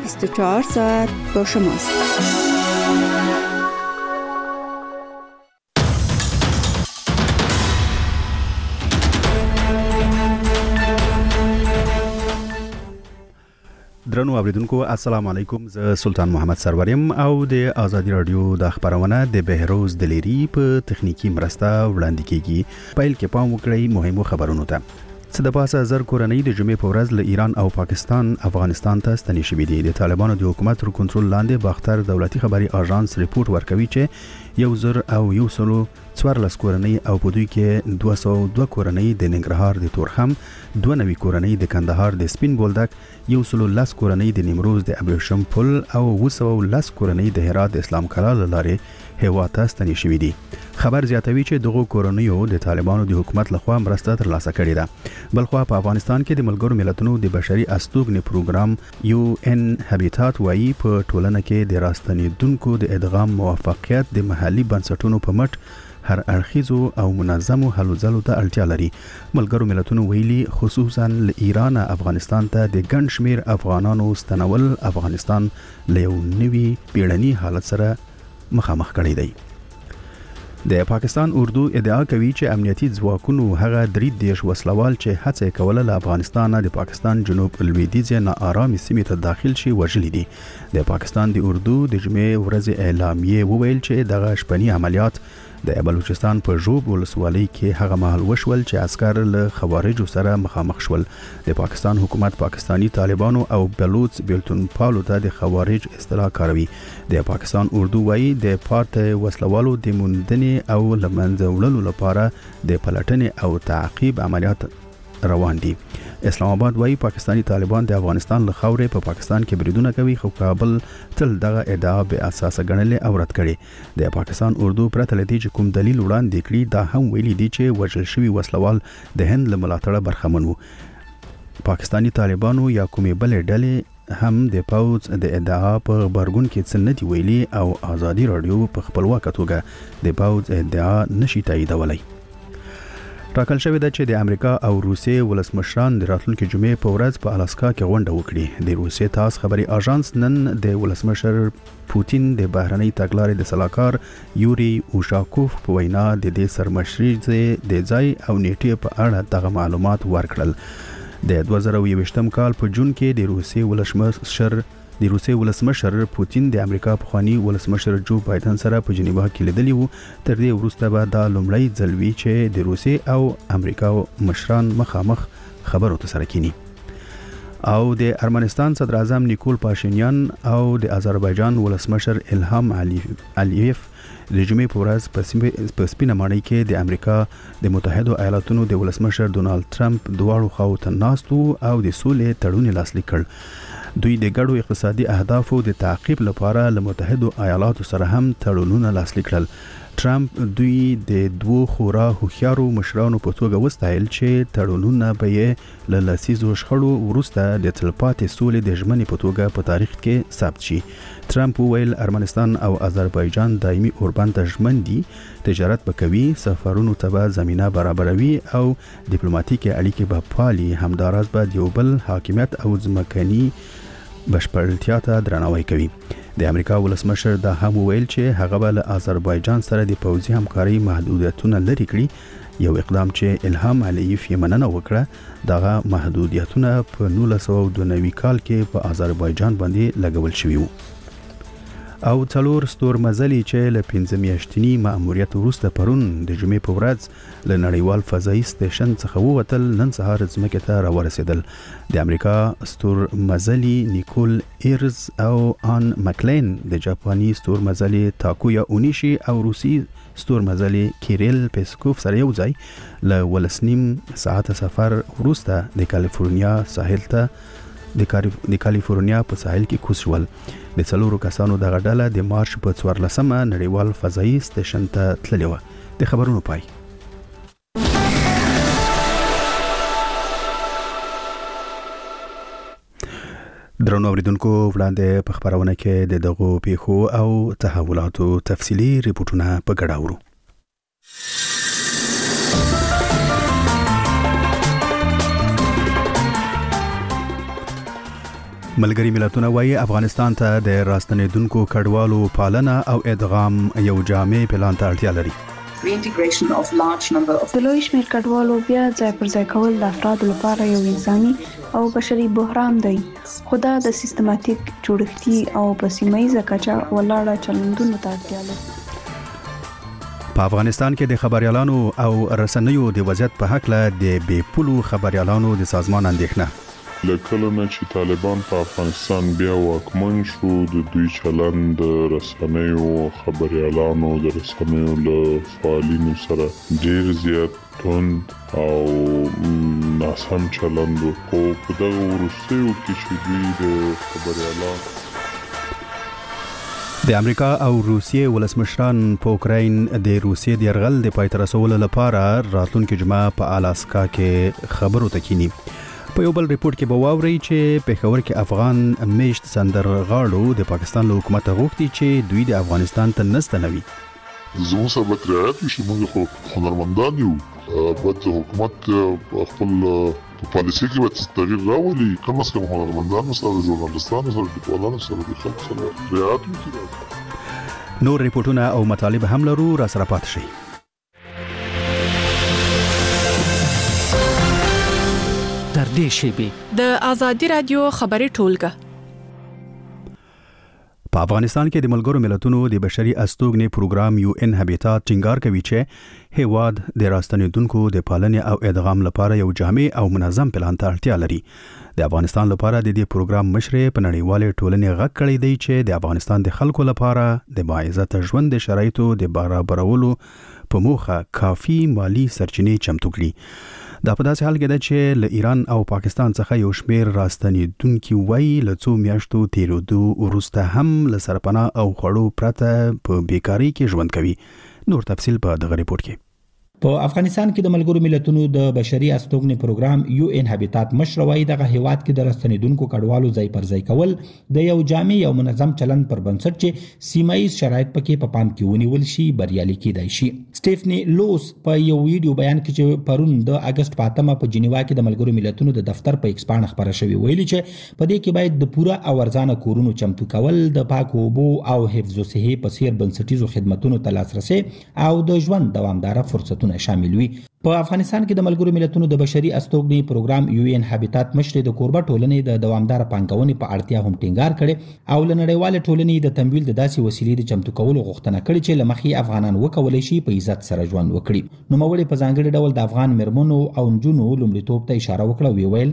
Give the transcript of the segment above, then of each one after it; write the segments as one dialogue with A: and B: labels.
A: 24 ساعت با شماست.
B: درنو اوریدونکو السلام علیکم. زه سلطان محمد سروریم او د آزادی رادیو د خبرونه د بهروز دلیری په تخنیکی مرسته وړاندې کیږي. پیل کې پام وکړئ مهمو خبرونو ته. څه د پاسه زر کورنۍ د جمعې په ورځ له ایران او پاکستان افغانستان ته ستنې شوې دي. د طالبانو د حکومت تر کنټرول لاندې باختر دولتي خبري اژانس ریپورت ورکوي چې 1,114 کورنۍ او په دوی کې 202 کورنۍ د ننګرهار د تورخم، 92 کورنۍ د کندهار د سپین بولدک، 110 کورنۍ د نیمروز د ابریشم پل او 210 کورنۍ د هرات د اسلام کلا لارې هیواد ته ستنې شوې دي. خبر زیاتوي چې دغه کورنیو د طالبانو د حکومت لخوا مرسته ترلاسه کړې ده. بلخوا په افغانستان کې د ملګرو ملتونو د بشري استوګنې پروګرام UN هابیټات وايي په ټولنه کې د راستنیدونکو د ادغام موفقیت د محلي بنسټونو په مټ هر اړخیزو او منظمو هلو ځلو ته اړتیا لري. ملګرو ملتونو ویلي خصوصا له ایران افغانستان ته د ګڼ شمیر افغانانو ستنول افغانستان له یو نوي پیړني حالت سره مخامخ کړی دی. د پاکستان اردو ادعا کوي چې امنیتي ځواکونو هغه 3 وسلوال چې هڅه کوله له افغانستان د پاکستان جنوب لویدیځ نه آرامي سیمې ته داخل شي وژلي دي. د پاکستان د اردو د جمعې ورځ اعلامیه وویل چې دغه شپنی عملیات د بلوچستان په ژوب ولسوالۍ کې هغه مهال وشول چې عسكر له خوارجو سره مخامخ شول. د پاکستان حکومت پاکستانی طالبانو او بلوچ بیلتون پالو ته د خوارج اصطلاح کاروي. د پاکستان اردو وايي د پارت وسلوالو د موندنې او لمنځه وړلو لپاره د پلټنې او تعقیب عملیات روان دي. اسلام آباد وايي پاکستانی طالبان د افغانستان له خاورې په پاکستان کې بریدونه کوي، خو کابل تل دغه ادعا به اساس ګڼلې او رد کړي. د پاکستان اردو پرته لدی چې کوم دلیل وړاندې کړي دا هم ویلي دي چې وژل شوی وسلوال د هند له ملاتړه برخمن وو. پاکستانی طالبانو یا کومې بلې ډلې هم د پوز د ادعا په خبرګون کې څه نه دی ویلي او آزادی رادیو په خپلواکه توګه د پوز ادعا نشي تاییدولای. ټاکل شوی ده چې د امریکا او روسیې ولسمشران د راتلونکي جمعې په ورځ په الاسکا کې غونډه وکړي. د روسیې تاس خبري اژانس نن د ولسمشر پوتین د بهرنۍ تګلارې د سلاکار یوري اوشاکوف په وینا د دې سرمشري د ځای او نیټې په اړه دغه معلومات ورکړل. د 2021 کال په جون کې د روسیې ولسمشر پوتین د امریکا پخوانی ولسمشر جو بایدن سره په جنیوا کې لیدلی وو. تر دې وروسته به دا لومړی ځل وی چې د روسیې او امریکا مشران مخامخ خبرو ته سره کینی. او د ارمنستان صدر اعظم نیکول پاشینیان او د آذربایجان ولسمشر الهام علیف د جمعې په ورځ په سپینه ماڼۍ کې د امریکا د متحده ایالاتونو د ولسمشر ډونالد ټرمپ دواړو خواو ته ناستو او د سولې تړون لاسلیک کړ. دوی د ګډو اقتصادي اهدافو د تعقیب لپاره له متحده ایالاتو سره هم تړونونه لاسلیک کړل. ټرمپ دوی د دوه خورا هوښیارو مشرانو په توګه وستایل چې تړونونه به یې له لسیزو شخړو وروسته د تلپاتې سولې د ژمنې په توګه په تاریخ کې ثبت شي. ټرمپ وویل ارمنستان او آذربایجان دایمي اوربند ته ژمن دي، تجارت به کوي، سفرونو ته به زمینه برابروي او ډیپلوماټیکي اړیکې به پالي. همداراز به د یو بل حاکمیت او ځمکني بشپړتیا ته درناوی کوي. د امریکا ولسمشر دا هم ویل چې هغه به له آذربایجان سره د پوځي همکاري محدودیتونه لري کړي. یو اقدام چې الهام علیف یې مننه وکړه. دغه محدودیتونه په 1992 کال کې په آذربایجان باندې لګول شوي وو. او څلور ستورمزلي چې له 15 میاشتني مأموریت وروسته پرون د جمعې په ورځ له نړیوال فضایي سټیشن څخه ووتل، نن سهار ځمکې ته راورسېدل. د امریکا ستورمزلي نیکول ایرز او آن مکلین، د جاپاني ستورمزلي تاکویا اونیشي او روسي ستورمزلي کیریل پیسکوف سره یو ځای له 1.5 ساعت سفر وروسته د کالیفورنیا ساحل ته د کالیفورنیا په ساحل کې کوز شول. د څلورو کسانو دغه ډله د مارچ په 14مه نړیوال فضایي سټیشن ته تللې وه. د خبرونو پای. درنو اوریدونکو، وړاندې په خبرونه کې د دغو پیښو او تحولاتو تفصیلي ریپورتونه په ګډه اورو. ملګری ملتونه وایي افغانستان ته د راستنیدونکو کډوالو پالنه او ادغام یو جامع پلان ته اړتیا لري.
A: د لوی شمېر کډوالو بیا ځای پر ځای کول د افرادو لپاره یو انساني او بشري بحران دی، خو دا د سیستماتیک جوړښتي او په سیمه ییزه کچه ولاړه چلندونو ته اړتیا لري.
B: په افغانستان کې د خبريالانو او رسنیو د وضعیت په حق له د بې پولو خبريالانو د سازمان اندېښنه.
C: لکه نه چې طالبان په افغانستان بیا واکمن شو، د دوی چلند رسنیو خبريالانو د رسنیو له فعالینو سره ډیر زیات توند او ناسم چلند وو. په دغه وروستیو کې چې دوی د خبريالانو
B: د امریکا او روسیې ولسمشران په اوکراین د روسیې د يرغل د پای ته رسولو لپاره راتلونکي جمعه په الاسکا کې خبرو تکینی. په یو بل ریپورت کې به واوري چې پېښور کې افغان میشت سندرغاړو د پاکستان له حکومت غوښتي چې دوی د افغانستان ته نستنوي.
C: زموږ سره به رعایت وشي، موږ خو هنرمندان یو، باید حکومت خپل په پالیسي کې به تغییر راولي، کم از کم هنرمندانو سره، ژورنالستانو سره، لیکوالانو سره د خلکو سره رعایت وکړي.
B: نور ریپورتونه او مطالب هم لرو، را سره پات شئ.
D: در دې شیبې
E: د آزادي رادیو خبري ټولګه.
B: په افغانستان کې د ملګرو ملتونو د بشري استوګنې پروګرام UN هابیتات ټینګار کوي چې هیواد د راستنیدونکو د پالنې او ادغام لپاره یو جامع او منظم پلان ته اړتیا لري. د افغانستان لپاره د دې پروګرام مشر په نړیوالې ټولنې غږ کړی دی چې د افغانستان د خلکو لپاره د باعزت ژوند د شرایطو د برابرولو په موخه کافي مالی سرچینې چمتو کړي. دا په داسې حال کې ده چې له ایران او پاکستان څخه یو شمېر راستنیدونکي وایي له څو میاشتو تیرېدو وروسته هم له سرپناه او خوړو پرته په بیکارۍ کې ژوند کوي. نور تفصیل په دغه ریپورت کې.
F: په افغانستان کې د ملګرو ملتونو د بشري استوګنې پروګرام UN هابیتات مشر وایي دغه هیواد کې د راستنیدونکو کډوالو ځای پر ځای کول د یو جامع او منظم چلند پر بنسټ چې سیمه ییز شرایط پکې په پام کې ونیول شي بریالي کېدای شي. سټیفنی لوس په یو ویډیو بیان کې چې پرون د اگست 5 په جنیوا کې د ملګرو ملتونو د دفتر په ایکس پاڼه خبره شوې ویلي چې په دې کې باید د پوره او ارزانه کورونو چمتو کول، د پاکو اوبو او حفظ الصحه په څیر بنسټیزو خدماتو ته لاسرسي او د ژوند دوامدار فرصتونه شامل وي. په افغانستان کې د ملګرو ملتونو د بشري استوګنې پروګرام UN هابیتات مشر د کوربه ټولنې د دوامدار پانګونې په اړتیا هم ټینګار کړي او لنړیوال ټولنې د تمویل د داسې وسیلې د چمتو کولو غوښتنه کړې چې لمخې افغانان وکولای شي په عزت سره ژوند وکړي. نو مولې په ځانګړي ډول د افغان مرمنو او نجونو لومړیتوب ته اشاره وکړه، ویل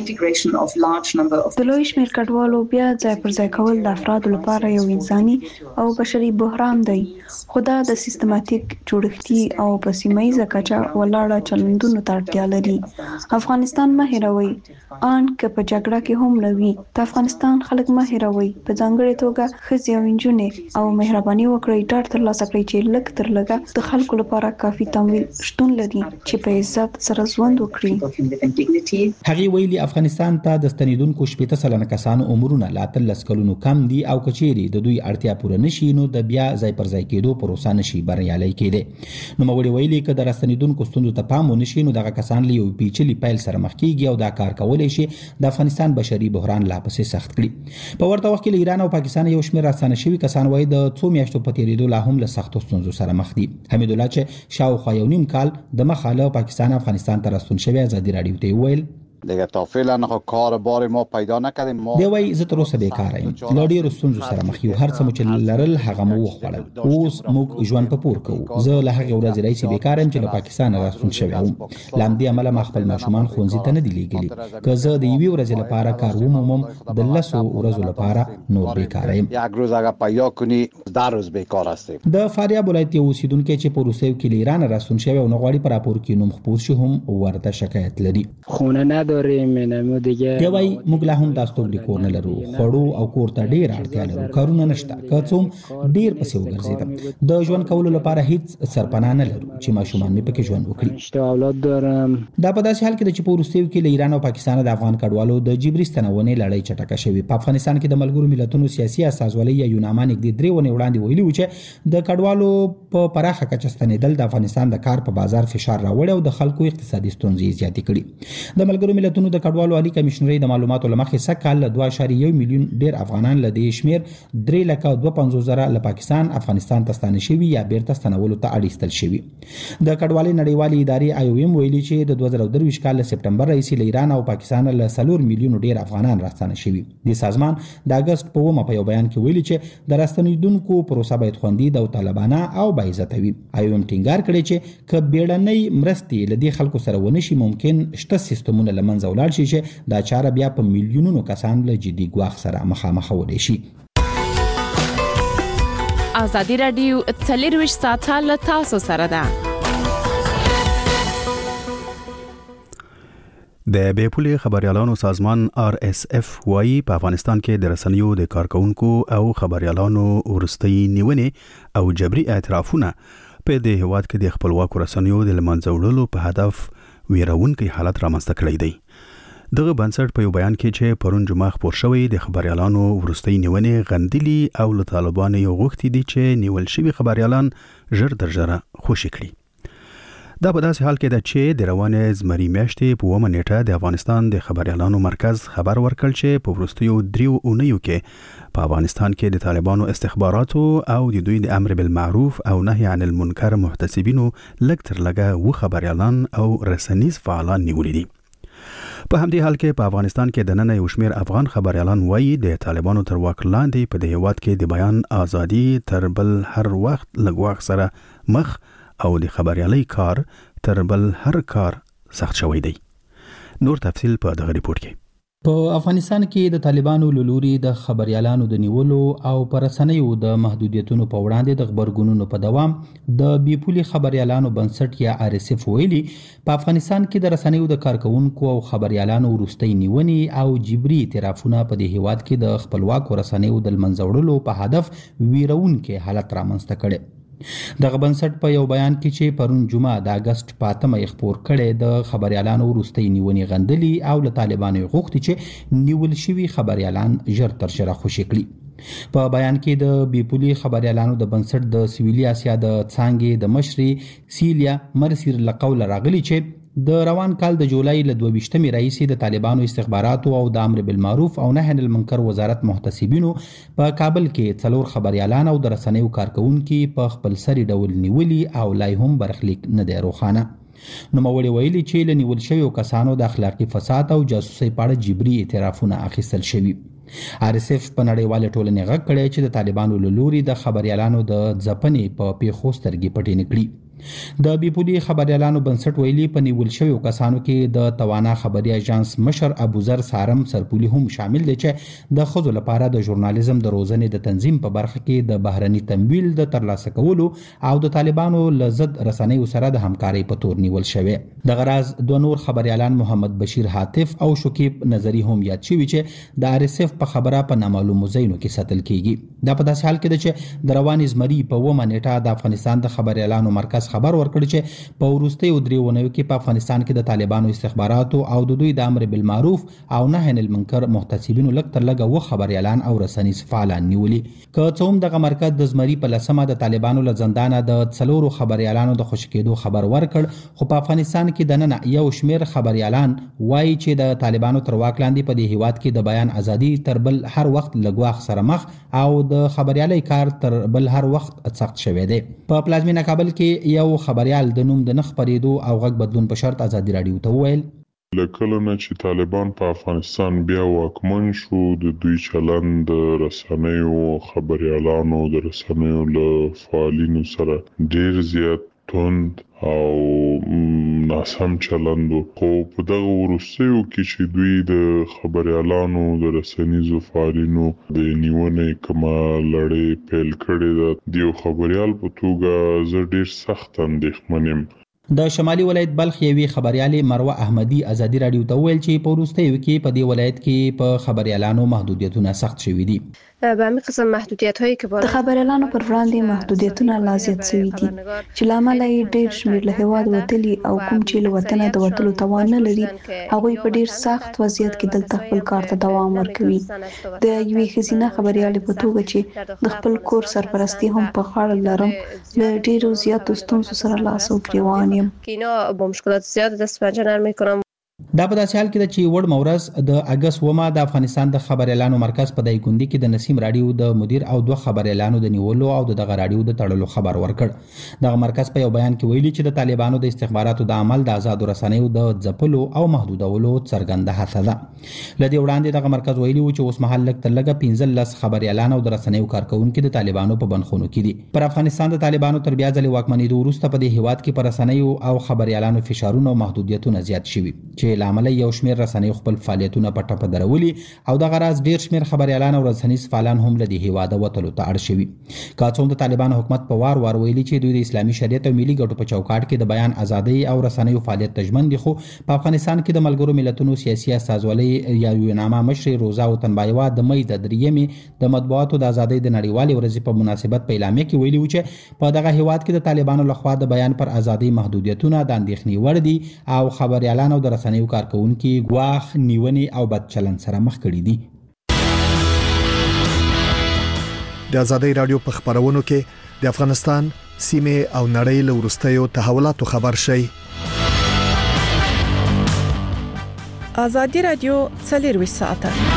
A: د لوی شمېر کډوالو بیا ځای پر ځای کول د افرادو لپاره یو انساني او بشري بحران دی، خو دا د سیستماتیک جوړښتي او په سیمه ییزه کچه ولاړه چلندونو ته اړتیا لري. افغانستان مه هېروئ، ان که په جګړه کې هم نه وي، د افغانستان خلک مه هېروئ، په ځانګړې توګه ښځې او نجونې، او مهرباني وکړئ ډاډ ترلاسه کړئ چې لږ تر لږه د خلکو لپاره کافي تمویل شتون لري چې په عزت سره ژوند وکړي.
F: هغه ویلي افغانستان ته د ستنیدونکو 80% کسانو عمرونه لا 13 کلونو کم دي او کچېری د دوی اړتیا پوره نشي نو د بیا ځای پر ځای کېدو پروسه نشي بریالي کېدی. نو موري ویلي که د راستنیدونکو ستوندو ته پام ونشي نو دغه کسان له یو پیچلي پیل سره مخ کیږي او دا کار کولای شي د افغانستان بشري بحران لا پسې سخت کړي. په ورته وخت کې ایران او پاکستان یو شمېر راستنه شوي کسان وایي د څو میاشتو په تیریدو لا هم له سختو ستونزو سره مخ دي. حمید الله چې شاوخوا یو نیم کال د مخه له پاکستان افغانستان ته راستون شوی ازادي رادیو ته ویل
G: دیگه تا فعلا کار بار ما پیدا نکردیم. ما
F: دی وای زه تر اوسه بیکاره یم، له ډېرو ستونزو سره مخ یو، هر څه مو چې لرل هغه مو وخوړل، اوس موږ ژوند په پور کوو. زه له هغې ورځې راهیسې بیکاره یم چې له پاکستانه راستون شوی وم. له همدې امله ما خپل ماشومان ښوونځي ته نه دي لیږلي. که زه د یوې ورځې لپاره کار ومومم د 10 ورځو لپاره نور بیکاره یم.
G: یک روز اگر پیدا کنی 10 روز بیکار هستیم.
F: د فاریاب ولایت یو اوسیدونکی چې په روسیې کې له ایران راستون شوی او نه غواړي په راپور کې نوم خپور شي هم ورته شکایت لري.
H: خونه نداریم،
F: دی وای موږ لا هم د استوګنې کور نه لرو، خوړو او کور ته ډېر اړتیا لرو، کارونه نشته، که څوم ډېر پسې وګرځېدم، د ژوند کولو لپاره هیڅ سرپناه نه لرو چې ماشومان مې پکې ژوند وکړي.
H: اولاد دارم.
F: دا په داسې حال کې چې په وروستیو کې له ایران او پاکستان د افغان کډوالو د جبري ستنونې لړۍ چټکه شوې. په افغانستان کې د ملګرو ملتونو سیاسي استازولۍ یا یوناما نږدې 3 ونې وړاندې ویلي و چې د کډوالو په پراخه کچه ستنېدل د افغانستان د کار په بازار فشار راوړی او د خلکو اقتصادي ستونزې زیاتې کړي. د ملګرو ملتونو د کډوالو عالی کمشنري د معلوماتو لمخې سکهال 2.1 میلیون ډیر افغانان له دې شمیر 3,52,000 له پاکستان افغانستان ته ستانه شوي یا بیرته ستنولو ته اړیستل شوي. د کډوالۍ نړیوالې ادارې IOM ویلي چې د 2023 کال له سپټمبر راهیسې له ایران او پاکستان له 4 میلیون ډیر افغانان راستانه شوي. د سازمان د اگست په 1 په یو بیان کې ویلي چې د راستنیدونکو پروسه باید خوندي او طالبانه او باعزته وي. IOM ټینګار کړی چې ک بیړنۍ مرستې له دې خلکو سره ونشي ممکن شته سیستمونه لمنځه ولاړ شي چې دا چاره بیا په میلیونونو کسان له جدي ګواښ سره مخامخ ودی شي.
E: آزادي رادیو 24 ساعته له تاسو سره ده.
B: د بیپولي خبريالانو سازمان RSF وايي په افغانستان کې د رسنیو د کارکونکو او خبريالانو ورستۍ نیونې او جبري اعترافونه په دې هواد کې د خپلواکو رسنیو د لمنځه وړلو په هدف ویرونکي حالت رامنځته کړی دی. دغه بنسټ په یو بیان کې چې پرون جمعه خبر شوی د خبريالانو ورستۍ نیونې غندلي او له طالبانو یو غوښتي دي چې نیول شوی خبريالان ژر تر ژره خوشي کړي. دا په داسې حال کې ده چې د روانې زمري میاشتې په 1 نیټه د افغانستان د خبريالانو مرکز خبر ورکړ چې په وروستیو 3 اونیو کې په افغانستان کې د طالبانو استخباراتو او د دوی د امر بالمعروف او نهي عن المنکر محتسبینو لږ تر لږه و خبريالان او رسنیز فعالان نیولې دي. په همدې حال کې په افغانستان کې د نن یو شمېر افغان خبريالان وایي د طالبانو تر واک لاندې په دې هیواد کې د بیان ازادي تر بل هر وخت لګواخ سره مخ او د خبريالۍ کار تر بل هر کار سخت شوی دی. نور تفصیل په دغه ریپورت کې.
F: په افغانستان کې د طالبانو لوري د خبريالانو د نیولو او پرسنیو د محدودیتونو په وړاندې د خبرګونونو په دوام د بیپولي خبريالانو بنسټ یا RSF ویلي په افغانستان کې د رسنیو د کارکونکو او خبريالانو ورستۍ نیونې او جبري اعترافونه په دې هیواد کې د خپلواکو رسنیو د لمنځه وړلو په هدف ویرونکي حالت رامنځته کړي. دغه بنسټ په یو بیان کې چې پرون جمعه د اگست 5 خبر کړي د خبريالانو ورستۍ نیونې غندلي او له طالبانو غوښتي چې نیول شوی خبريالان ژر تر ژره خوشي کړي. په بیان کې د بیپولي خبريالانو د بنسټ د سویلي اسیا د څانګې د مشري سیلیا مرسیر لقول راغلي چې د روان کال د جولای له 22 راهیسې د طالبانو استخباراتو او د امر بالمعروف او نهي عن المنکر وزارت محتسبینو په کابل کې 4 خبريالان او د رسنیو کارکونکو په خپل سری ډول نیولي او لای هم برخلیک نه دی روخانه. نوموړي ویلي چې له نیول شویو کسانو د اخلاقی فساد او جاسوسي په اړه جبري اعترافونه اخیستل شوي. RSF په نړیواله ټولنه غږ کړی چې د طالبانو لوري د خبريالانو د ځپنې په پیښو سترګې پټې نکړي. د بیپولي خبريالانو بنسټ ویلي په نیول شویو کسانو کې د توانا خبري اژانس مشر ابوذر سارم سرپولي هم شامل دي چې د خزو لپاره د ژورنالیزم د روزنې د تنظیم په برخه کې د بهرني تمویل د ترلاسه کولو او د طالبانو لزد رسنیو سره د همکارۍ په تور نیول شوی. د غراز دوه نور خبريالان محمد بشیر حاتف او شکیب نظری هم یاد شوی چې د RSF په خبره په نامعلومو ځایونو کې ساتل کیږي. دا په داسې حال کې ده چې د روانې زمري په 1 نیټه د افغانستان د خبريالانو مرکز خبر ورکړ چې په وروستیو 3 اونیو کې په افغانستان کې د طالبانو استخباراتو او د دوی د امر بالمعروف او نهي عن المنکر محتسبینو لږ تر لږه و خبريالان او رسنیز فعالان نیولي. که څوم دغه مرکز د زمري په لسمه د طالبانو له زندانه د 4 خبريالانو د خوشی کېدو خبر ورکړ خو په افغانستان کې د نن یو شمیر خبريالان وایي چې د طالبانو تر واک لاندې په دې هیواد کې د بیان ازادي تر بل هر وخت لګواخ سره مخ او د خبريالۍ کار تر بل هر وخت سخت شوی دی. په پلازمینه کابل کې یو خبريال د نوم د نخ پریدو او غږ بدلون په شرط آزادي رادیو ته وویل
C: لکه نه چې طالبان په افغانستان بیا واکمن شو د دوی چلند د رسنیو خبريالانو د رسنیو له فعالینو سره ډیر زیات توند او ناسم چلند خو په دغه وروستیو کې چې دوی د خبريالانو د رسنیزو فعالینو د نیونې کما لړۍ پیل کړې ده د یو خبريال په توګه زه ډیر سخت اندېښمن یم.
F: د شمالي ولایت بلخ یوې خبريالې مروه احمدي آزادي رادیو ته ویل چې په وروستیو کې په دې ولایت کې په خبريالانو محدودیتونه سخت شوي دي.
I: به همین قسم محدودیت هایی که
A: د خبريالانو پر وړاندې محدودیتونه لا زیات شوي دي چې لامل یې ډېر شمېر له هیواد وتلي او کوم چې له وطنه د وتلو توان نه لري هغوی په ډېر سخت وضعیت کې دلته خپل کار ته دوام ورکوي. د یوې ښځینه خبريالې په توګه چې د خپل کور سرپرستی هم په غاړه لرم له ډېرو زیاتو ستونزو سره لاس او ګریوان یم.
I: که اینا با مشکلات زیاد دست پنجه نرم میکنم.
F: دا په داسې حال کې چې وړ مورز د اگست ومه د افغانستان د خبر اعلانو مرکز په دایګوندي کې د نسیم رادیو د مدیر او دوه خبر اعلانو د نیولو او دغه رادیو د تړلو خبر ورکړ. دغه مرکز په یو بیان کې ویلي چې د طالبانو د استخباراتو د عمل د آزاد رسنیو د ځپلو او محدودولو څرګنده هڅه ده. لدې وړاندې دغه مرکز ویلي و چې اوس مهال لږ تر لږه 15 خبر اعلان او د رسنیو کارکونکو د طالبانو په بنخونو کې دي. پر افغانستان د طالبانو تر بیا ځلې واکمنېدو وروسته په دې هیواد کې پر رسنیو او خبر اعلانو فشارونه او محدودیتونه زیات شوي چې لامل یو شمېر رسنیو خپل فعالیتونه په ټپه درولي او د غراز ډیر شمیر خبر اعلان او رسنیز فعالان هم لدی هیواده وتلو ته اړ شوي. کاڅوم د طالبان حکومت په وار ویلي چې دوی د اسلامي شریعت او ملي ګټو په چوکاټ کې د بیان ازادي او رسنیو فعالیت تضمین دي، خو په افغانستان کې د ملګرو ملتونو سیاسي استازولۍ یا وینامه مشر روزا وطنبایوا د مې د دریمې د مطبوعاتو د ازادۍ د نړیوالې ورځې په مناسبت په اعلامیه کې ویلي و چې په دغه هیواد کې د طالبانو لخوا د بیان پر ازادۍ محدودیتونه د اندېښنې وړ دي او خبر اعلان او د رسنیو کارکونکو ګواښ نیونې او بد چلند سره مخ کړي دي.
J: د ازادۍ رادیو په خبرونو کې د افغانستان سیمه او نړۍ له وروستیو تحولاتو خبر شي.
K: ازادي رادیو 24 ساعته.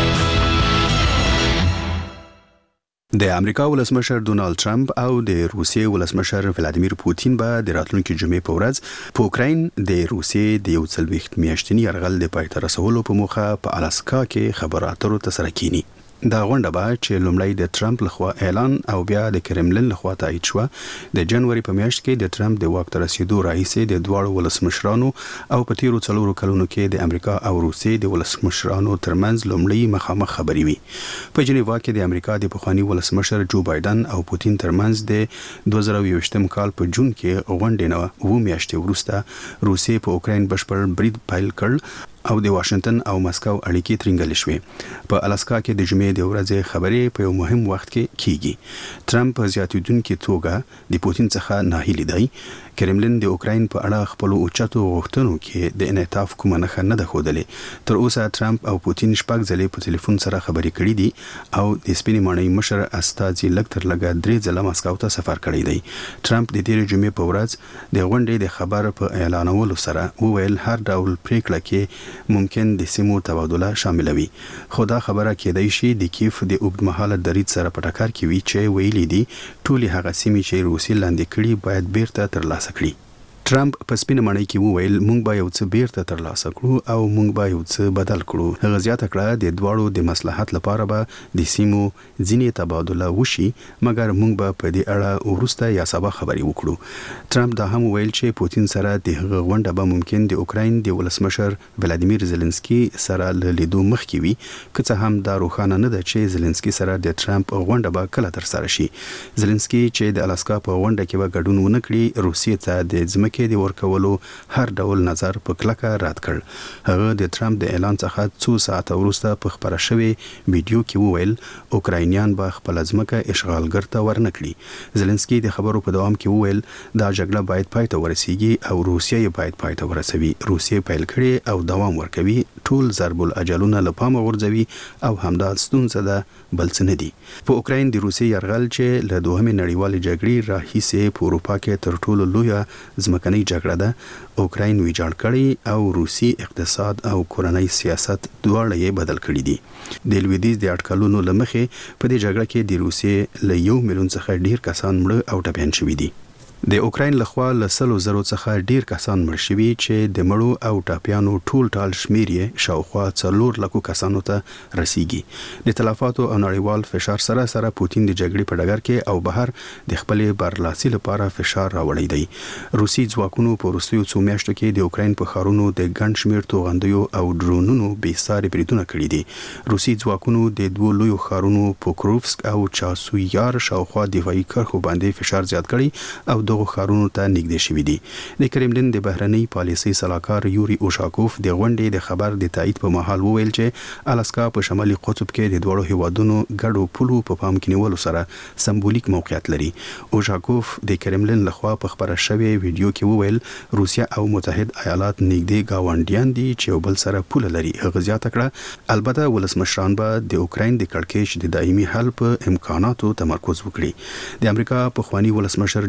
B: د امریکا ولسمشر ډونالد ټرمپ او د روسیې ولسمشر ولادیمیر پوتین به د راتلونکي جمعې په ورځ په اوکراین د روسیې د یو څلوېښت میاشتني یرغل د پای ته رسولو په موخه په الاسکا کې خبرو اترو ترسره کینی. دا غونډه به چې لومړی د ټرمپ لخوا اعلان او بیا د کرملین لخوا تایید شو د جنوري په میاشت کې د ټرمپ د واک ته رسیدو راهیسې د دواړو ولسمشرانو او په تیرو 4 کلونو کې د امریکا او روسیې د ولسمشرانو ترمنځ لومړی مخامخ خبرې وي. په جنیوا کې د امریکا د پخوانی ولسمشر جو بایدن او پوتین ترمنځ د 2022 کال په جون کې غونډه نه و میاشتې وروسته روسیې په اوکراین بشپړ برید پیل کړ او د واشنگټن او مسکو اړیکې ترنګل شوې. په الاسکا کې د جمعې د ورځې خبرې په یو مهم وخت کې کیږي. ټرمپ په زیاتیدونکو توګه د پوتین څخه ناهیلی دی. کرملین د اوکراین په اړه خپل اوچتو غوښتنو کې د انعطاف کومه نښه نه ده ښودلې. تر اوسه ټرمپ او پوتین شپږ ځلې په ټلیفون سره خبرې کړې دي او د سپینې ماڼۍ مشر استاذي لږ تر لږه 3 ځله مسکو ته سفر کړی دی. ټرمپ د تیر جمعې په ورځ د غونډې د خبر په اعلانولو سره وویل هر ډول پریکړه کې ممکن د سیمو تبادله شاملوي، خو دا خبره کېدای شي د کیف د اوږدمهاله درید سره په ټکر کې وي چې ویلي دي ټولې هغه سیمې چې روسیې لاندې کړي باید بیرته ترلاسه کړي. ټرمپ په سپینه ماڼۍ کې وویل موږ به یو څه بیرته ترلاسه کړو او موږ به یو څه بدل کړو. هغه زیاته کړه د دواړو د مصلحت لپاره به د سیمو ځینې تبادله وشي، مګر موږ به په دې اړه وروسته یا سبا خبرې وکړو. ټرمپ دا هم ویل چې پوتین سره د هغه غونډه به ممکن د اوکراین د ولسمشر ولادیمیر زيلنسکي سره لیدو مخکې وي، که څه هم دا روښانه نه ده چې زيلنسکي سره د ټرمپ غونډه به کله ترسره شي. زيلنسکي چې د الاسکا په غونډه کې به ګډون ونه کړي، روسیې ته د ځمکې د ورکولو هر ډول نظر په کلکه رد کړ. هغه د ټرمپ د اعلان څخه 2 ساعته وروسته په خبره شوی ویډیو کې وویل اوکراینیان به خپل ځمکه اشغالګر ته ورنکړي. زيلنسکي د خبرو په دوام کې وویل دا جګړه باید پای ته ورسیږي او روسیه یې باید پای ته ورسوي. روسیه پیل کړي او دوام ورکوي، ټول ضرب الاجلونه له پامه غورځوي او همدا ستونزه ده، بل څه نه دي. په اوکراین د روسیې یرغل چې له دوهمې نړیوالې جګړې راهیسې په اروپا کې تر ټولو لویه ځمکنۍ جګړه ده، اوکراین ویجاړ کړي او روسي اقتصاد او کورنۍ سیاست دواړه یې بدل کړي دي. د لویدیځ د اټکلونو لمخې په دې جګړه کې د روسیې له 1 میلیون څخه ډیر کسان مړه او ټپیان شوي دي. د اوکراین لخوا له 100,000 څخه ډیر کسان مړ شوي چې د مړو او ټاپیانو ټول ټال شمیر یې شاوخوا 4 لکو کسانو ته رسیږي. د تلفاتو او نړیوال فشار سره سره پوتین د جګړې په ډګر کې او بهر د خپل برلاسي لپاره فشار راوړی دی. روسي ځواکونو په وروستیو 2 میاشتو کې د اوکراین په ښارونو د ګڼ شمیر توغندیو او ډرونونو بېساري بریدونه کړي دي. روسي ځواکونو د 2 لویو ښارونو پوکروفسک او چاسویار شاوخوا دفاعي کرښو باندې فشار زیات کړي او دغه ښارونو ته نږدې شوي دي. د کرملین د بهرنۍ پالیسۍ سلاکار یوري اوشاکوف د غونډې د خبر د تایید په مهال وویل چې الاسکا په شمالي قطب کې د دوړو هیوادونو ګډو پولو په پام کې نیولو سره سمبولیک موقعیت لري. اوشاکوف د کرملین لخوا په خبره شوی ویډیو کې وویل روسیا او متحد ایالات نږدې گاونډیان دي چې یو بل سره پوله لري. هغه زیاته کړه البته ولسمشران به د اوکراین د کړکېچ د دایمي حل په امکاناتو تمرکز وکړي. د امریکا پخوانی ولسمشر جو بایدن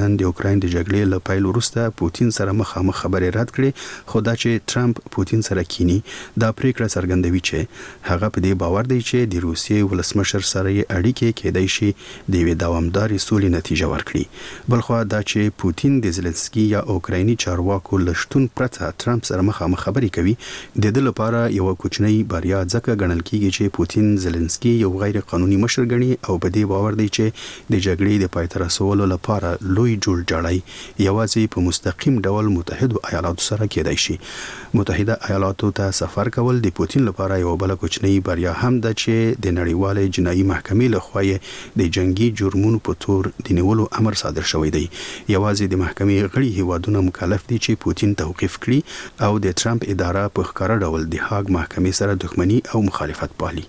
B: بایدن د اوکراین د جګړې له پیل وروسته پوتین سره مخامخ خبرې رد کړې، خو دا چې ټرمپ پوتین سره کینی دا پریکړه څرګندوي چې هغه په دې باور دی چې د روسیې ولسمشر سره یې اړیکې کېدای شي د یوې دوامدارې سولې نتیجه ورکړي. بلخو دا چې پوتین د زلنسکي یا اوکرایني چارواکو لشتون پرته ټرمپ سره مخامخ خبرې کوي د دې لپاره یو کوچنی بریا ځکه ګڼل کیږي چې پوتین زلنسکي یو غیر قانوني مشر ګڼي او په دې باور دی چې د جګړې د پای ته رسولو لپاره لوی جوړجاړی یوازې په مستقیم ډول متحده ایالاتو سره کېدای شي. متحده ایالاتو ته سفر کول د پوتین لپاره یو بل کوچنی بریا هم ده چې د نړیوالې جنایي محکمې لخوا د جنگي جرمونو په تور د نیولو امر صادر شوی دی. یوازې د محکمې غړي هیوادونه مکلف دي چې پوتین توقیف کړي او د ټرمپ اداره په ښکاره ډول د هاګ محکمې سره دښمنی او مخالفت پالي.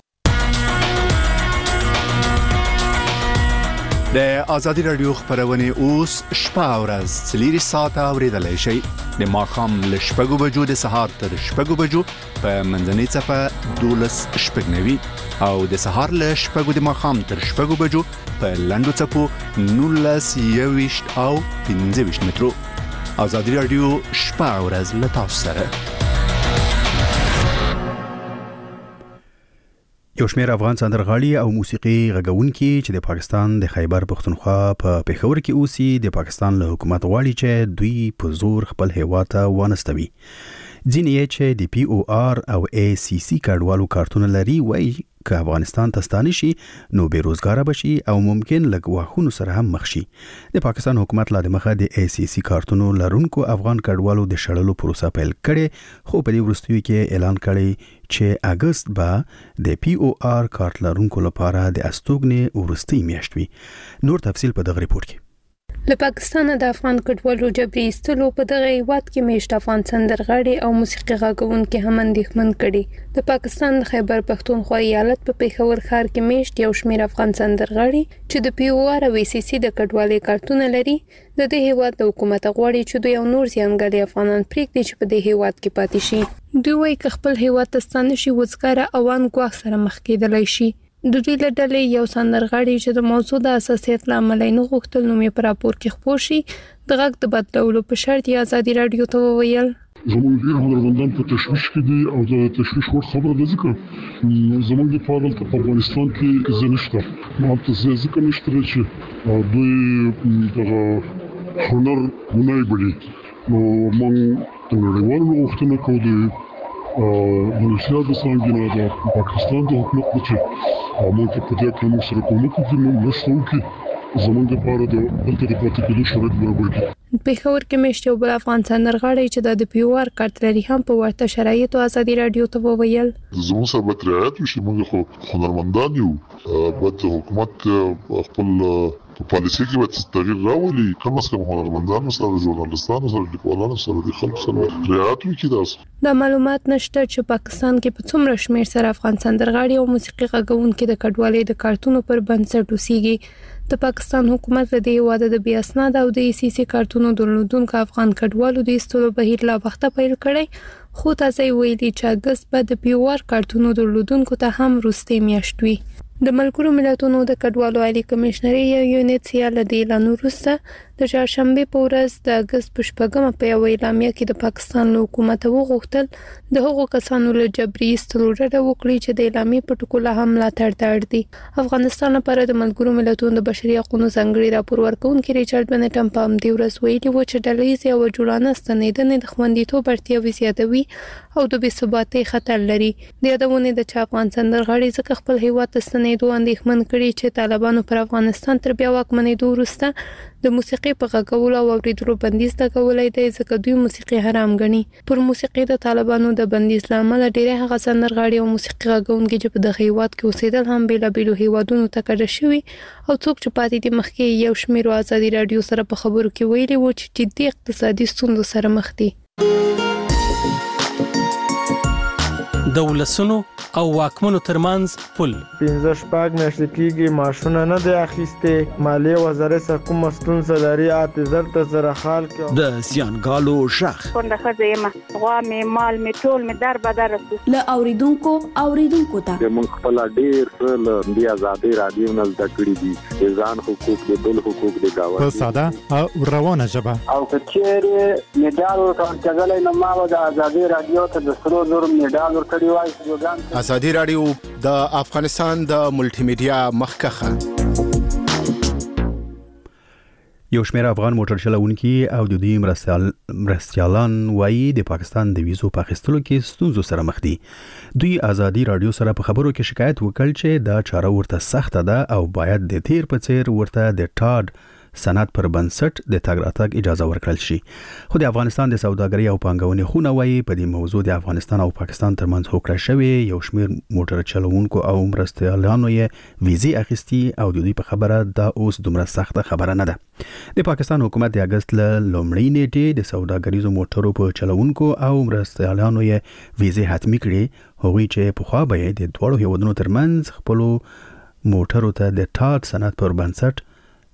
L: د آزادی رادیو خبرونه اوس شپه او ورځ 3 ساعته اوریدلای شئ. د ماښام له 6 بجو د سهار تر 6 بجو په منځنۍ صفه 12:09 او د سهار له 6 د ماښام تر 6 بجو په لاندو صفو 19 او 15 مترو. آزادی رادیو شپه او ورځ له تاسو سره.
B: یو شمېر افغان سندرغاړي او موسیقي غږونکي چې د پاکستان د خیبر پختونخوا په پېښور کې اوسي د پاکستان له حکومت غواړي چې دوی په زور خپل هیواد ته وانستوي. ځینې یې چې د POR او ACC کډوالو کارتونه لري وایي که افغانستان ته ستانه شي نو بیروزګاره بشي او ممکن لږ واخونو سره هم مخ شي. د پاکستان حکومت لا د مخه د ACC کارتونو لرونکو افغان کډوالو د شړلو پروسه پیل کړي، خو په دې وروستیو کې اعلان کړي چې اگست به د POR کارت لرونکو لپاره د استوګنې ورستۍ میاشت وي. نور تفصیل په دغه ریپورت کې.
M: له پاکستان د افغان کډوالو جبري ایستلو په دغه هیواد کې میشت افغان سندرغاړي او موسیقي غږونکي هم اندېښمن کړي. د پاکستان د خیبر پختونخوا ایالت په پېښور ښار کې میشت یو شمېر افغان سندرغاړي چې د POR او ACC د کډوالۍ کارتونه لري د دې هیواد د حکومت غواړي چې دوی یو نور ځانګړي افغانان پرېږدي چې په دې هیواد کې پاتې شي. دوی وايي که خپل هیواد ته ستانه شي وزګاره اوان ګواښ سره مخ کېدلی شي. د دوی له ډلې یو سندرغاړي چې د موضوع د اساسیت له امله نه غوښتل نوم یې په راپور کې خپور شي د غږ د بدلولو په شرط یې ازادي رادیو ته وویل
N: زموږ ډیر هنرمندان په تشویش کې دي او د تشویش وړ خبره ده ځکه زموږ لپاره په افغانستان کې ځای نشته. ما ته ځکه نشته چې دوی دغه هنر ونه بولي. نو موږ د نړیوالو غوښتنه کوو د روسیا د څنګه د پاکستان د حکومت چې موږ په دې کې موږ سره کومک کوي نو نشو کې زمونږ لپاره د دلته د پاتې کېدو شرایط برابر کړي.
M: پېښور کې میشت یو بل افغان سندرغاړی چې د POR کارت لري هم په ورته شرایطو ازادي رادیو ته وویل
C: زموږ سره به رعایت وشي. موږ خو هنرمندان یو، باید حکومت خپل په پالیسي کې به تغییر راولي. کم از کم هنرمندانو سره، ژورنالستانو سره، لیکوالانو سره د خلکو سره رعایت وکړي. تاسو
M: دا معلومات نشته چې پاکستان کې په څومره شمېر سره افغان سندرغاړي او موسیقي غږونکي د کډوالۍ د کارتونو پر بنسټ اوسېږي. د پاکستان حکومت له دې هیواده د بې اسناده او د ACC کارتونو درلودونکو افغان کډوالو د ایستلو بهیر لا وخته پیل کړی، خو تازه ویلي چې اگست به د POR کارتونو درلودونکو ته هم وروستۍ میاشت وي. د ملګرو ملتونو د کډوالو عالی کمشنري UNHCR له دې اعلان وروسته د چهارشنبه په ورځ د اگست په 8 په یو اعلامیه کې د پاکستان له حکومت وغوښتل د هغو کسانو له جبري ایستلو ډډه وکړي چې د اعلامیې په ټکو له هم ملاتړ ته اړ دي. افغانستان لپاره د ملګرو ملتونو د بشري حقوقو ځانګړي راپور ورکوونکي ریچارډ بنټم په همدې ورځ ویلي و چې ډلهییزې او جوړانه ستنېدنې د خوندیتوب اړتیاوې زیاتوي او د بې ثباتۍ خطر لري. د یادونې د افغان سندرغاړي ځکه خپل هیواد ته ستنېدو اندېښمن کړي چې طالبانو پر افغانستان تر بیا واکمنېدو وروسته د موسیقي په غږولو او اوریدلو بندیز لګولی دی ځکه دوی موسیقي حرام ګڼي. پر موسیقي د طالبانو د بندیز له امله ډېری هغه سندرغاړي او موسیقي غږونکي چې په دغه هیواد کې اوسېدل هم بېلابېلو هیوادونو ته کډه شوي او څوک چې پاتې دي مخکې یو شمېر ازادي رادیو سره په خبرو کې ویلي و چې جدي اقتصادي ستونزو سره مخ دي.
D: د ولسونو او واکمنو ترمنځ پل.
O: 15 شپږ میاشتې کېږي ماشونه نه دی اخیستې. مالیې وزارت څخه کومه ستونزه لري اعتذار ته سره حال کې.
P: د زیانګالو شخ
Q: کونډه ښځه یم، غوا مې مال مې ټول مې در بدر رسو.
R: له اوریدونکو ته
S: موږ خپل ډېر څه له دې آزادۍ رادیو نه زده کړي دي، ځان حقوق دي، بل حقوق دي دا
T: په ساده او روانه ژبه.
U: او کچېرې میډال ورکړل نو ما د آزادۍ رادیو ته د 300 میډال ورکړی وای.
L: آزادۍ رادیو د افغانستان د ملټي میډیا مخکخه.
B: یو شمېر افغان موټر چلوونکي او د دوی مرستیالان وایي د پاکستان د ویزو په اخیستلو کې ستونزو سره مخ دي. دوی آزادۍ رادیو سره په خبرو کې شکایت وکړ چې دا چاره ورته سخته ده او باید د تیر په څیر ورته د ټاډ سند پر بنسټ د تګ راتګ اجازه ورکړل شي. خو د افغانستان د سوداګرۍ او پانګونې خونه وایي په دې موضوع د افغانستان او پاکستان ترمنځ هوکړه شوې. یو شمېر موټر چلوونکو او مرستیالانو یې ویزې اخیستي او د دوی په خبره دا اوس دومره سخته خبره نه ده. د پاکستان حکومت د اگست له لومړۍ نیټې د سوداګریزو موټرو په چلوونکو او مرستیالانو یې ویزې حتمی کړې، هغوی چې پخوا به یې د دواړو هیوادونو ترمنځ خپلو موټرو ته د ټاډ سند پر بنسټ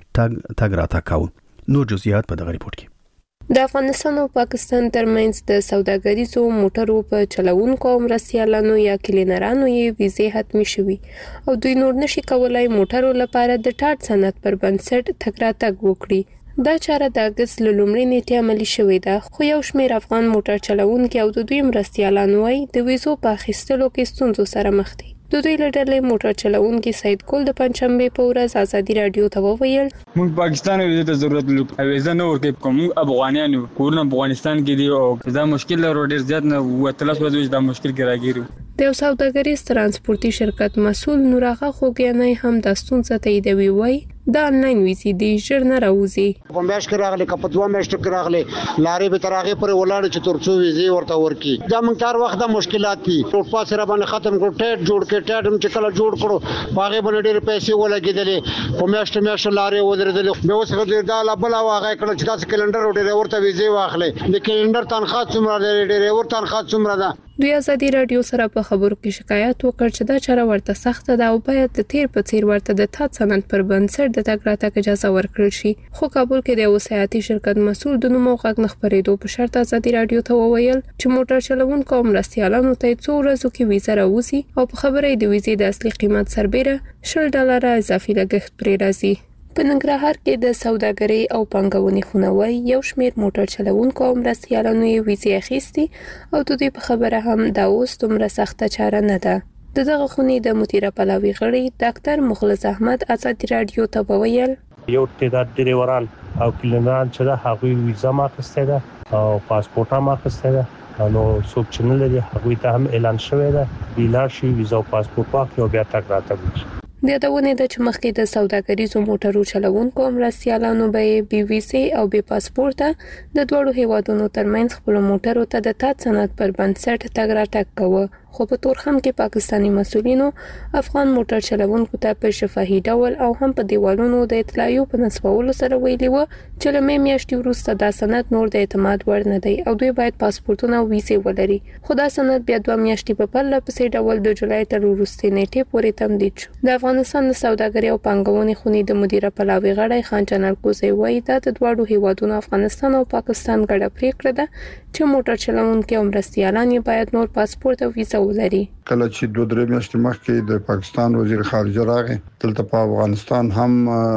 B: تګ راتګ کاوه. نور جزئیات په دغه ریپورت کې.
M: د افغانستان او پاکستان ترمنځ د سوداګریزو موټرو په چلوونکو او مرستیالانو یا کلینرانو یې ویزې حتمی شوي او دوی نور نشي کولای موټرو لپاره د ټاډ سند پر بنسټ تګ راتګ وکړي. دا چاره د اگست له لومړۍ نیټې عملي شوې ده، خو یو شمېر افغان موټر چلوونکي او د دوی مرستیالان وایي د ویزو په اخیستلو کې ستونزو سره مخ دي. د دوی له ډلې موټر چلوونکي سید ګل د پنځشنبې په ورځ آزادۍ رادیو ته وویل
V: موږ پاکستان ویزې ته ضرورت لرو، ویزه نه ورکوي. کوم افغانان یو کورونه افغانستان کې دي او دا مشکل لرو ډېر زیات نه وتلس وځي دا مشکل کې راګیرو.
M: د یو سوداګریز ترانسپورتي شرکت مسؤل نوراغه خوګیانای هم د ستونزه تاییدوي. وایي دا انلاین ویزې دي ژر نه راوځي.
U: په میاشت کې راغلي که په 2 میاشتو کې راغلي لارې به تر هغې پورې ولاړې چې تر څو ویزې ورته ورکړي. دا موږ ته هر وخت دا مشکلات دي. روډ پاس را باندې ختم کړو، ټیټ جوړ کړ، ټیټ هم چې کله جوړ کړو په هغې باندې ډېرې پیسې ولګېدلې، په میاشتو میاشتو لارې ودرېدلې. بیا اوس دا لا بله هغه کړه چې داسې کلنډر او ډریور ته ویزې واخلې. د کلنډر تنخواه څومره ده، ډریور تنخواه څومره ده.
M: دوی آزادۍ رادیو سره په خبرو کې شکایت وکړ چې دا چاره ورته سخته ده او باید د تیر په څیر ورته د ټاډ سند پر بنسټ د تګ راتګ اجازه ورکړل شي. خو کابل کې د یو سیاحتي شرکت مسؤل د نوم او غږ نه خپرېدو په شرط آزادۍ رادیو ته وویل چې موټر چلوونکو او مرستیالانو ته 2 ورځو کې ویزه راوځي او په خبره د ویزې د اصلي قیمت سربېره $10 اضافي لګښت پرې راځي. په ننګرهار کې د سوداګرۍ او پانګونې خونه وایي یو شمېر موټر چلوونکو او مرستیالانو یې ویزې اخیستي او د دوی په خبره هم دا اوس دومره سخته چاره نه ده. د دغه خونې د مدیره پلاوي غړي ډاکټر مخلص احمد آزادۍ رادیو ته وویل
W: یو تعداد ډریوران او کلینران چې دا هغوی ویزه ما اخیستې ده او پاسپورټ هم اخیستې ده، نو څوک چې نه لري هغوی ته هم اعلان شوی ده ویلاړ شي ویزه او پاسپورټ واخلي او بیا تګ راتګ وکړي.
M: د یادونې ده چې مخکې د سوداګریزو موټرو چلوونکو او مرستیالانو به بې ویزې او بې پاسپورټه د دوړو هیوادونو ترمنځ خپل موټرو ته د ټاډ سند پر بنسټ تګ راتګ کوه. خو په تورخم کې پاکستاني مسؤلینو افغان موټر چلوونکو ته په شفاهي ډول او هم په دیوالونو د اطلاعیو په نصبولو سره ویلي و چې له میاشتې وروسته دا سند نور د اعتماد وړ نه دی او دوی باید پاسپورټونه او ویزې ولري. خو دا سند بیا 2 میاشتې په پرله پسې ډول د جولای تر وروستۍ نیټې پورې تمدید شو. د افغانستان د سوداګرۍ او پانګونې خونې د مدیره پلاوي غړی خان جنرال کوزی وایي دا د دواړو هیوادونو افغانستان او پاکستان ګډه پریکړه ده چې موټر چلوونکي او مرستیالان باید نور پاسپورټ او ویزه ولري.
X: کله چې 2-3 میاشتې مخکې د پاکستان وزیر خارجه راغی دلته په افغانستان هم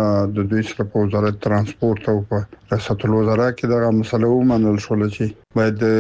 X: د دوی سره په وزارت ترانسپورت او په ریاست الوزرا کې دغه مسله ومنل شو چې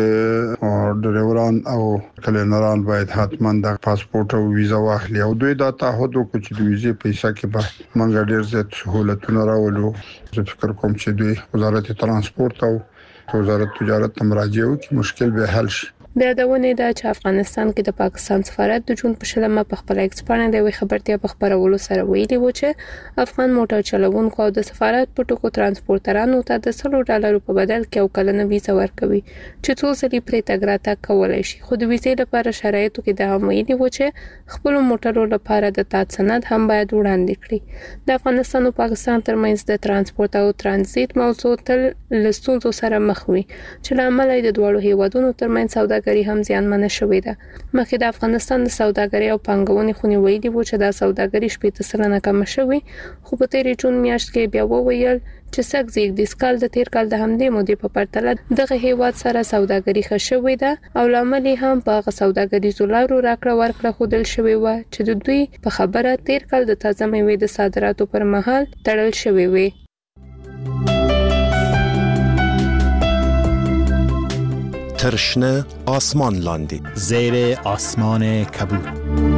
X: باید ډریوران او کلینران باید حتما د پاسپورټ او ویزه واخلي او دوی دا تعهد وکړي چې د ویزې پیسې کې به موږ ډېر زیات سہولتونه راولو. زه فکر کوم چې دوی وزارت ترانسپورت او وزارت تجارت ته مراجعه وکړي مشکل به حل شي.
M: د یادونې ده چې افغانستان کې د پاکستان سفارت د جون په شلمه په خپل ایکس باندې د یوې خبرتیا په خبرولو سره ویلي و چې افغان موټر چلوونکو او د سفارت په ټکو ترانسپورټرانو ته د $100 په بدل کې او کلنه ویزه ورکوي چې څو ځلې پرې تګ راتګ کولای شي. خو د ویزې لپاره شرایطو کې دا هم ویلي و چې خپل موټرو لپاره د ټاډ سند هم باید وړاندې کړي. د افغانستان او پاکستان ترمنځ د ترانسپورت او ترانزیت موضوع تل له ستونزو سره مخ وي چې له امله د دوړو هیوادونو ترمنځ سوداګري سوداګري هم زیانمنه شوې ده. مخکې د افغانستان د سوداګري او پانګونې خونې ویلي و چې د سوداګري 80% کم شوې، خو په تیرې جون میاشت کې بیا وویل چې سګزیګ د سکال د تیر کال د همدې مودې په پرتله دغه هیواد سره سوداګري ښه شوې ده او لامل هم په هغه سوداګریزو لارو راکړه ورکړه خودل شوې و چې د دوی په خبره تیر کال د تازه میوې د صادراتو پر مهال تړل شوې وي.
E: ترشنه آسمان لاندی، زیر آسمان کبود.